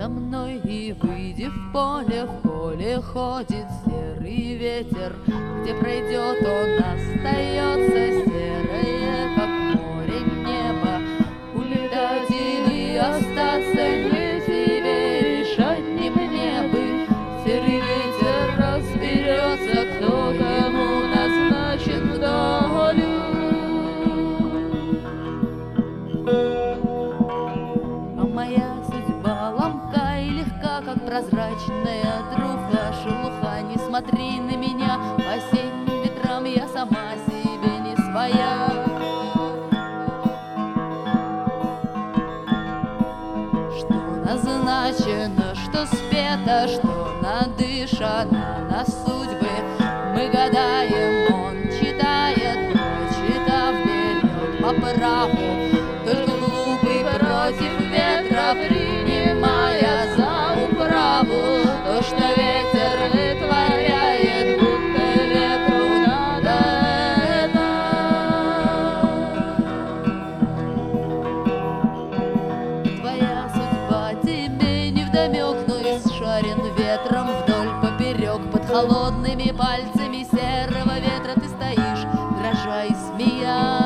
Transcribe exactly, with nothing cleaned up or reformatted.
со мной и выйди в поле, в поле ходит серый ветер, где пройдет он, остается серое, как море, небо. Улетать или остаться, не тебе решать, не мне бы. Серый ветер разберется, кто кому назначен в долю. А моя судьба ломка и легка, как прозрачная труха, шелуха. Не смотри на меня, по осенним ветрам я сама себе не своя. Что назначено, что спето, что надышано на судьбы, мы гадаем, он читает, прочитав, берет по праву. Только глупый против ветра, принимая за управу то, что ветер вытворяет, будто ветру надо это. Твоя судьба тебе невдомек, но изшарен ветром вдоль поперек. Под холодными пальцами серого ветра ты стоишь, дрожа и смеясь.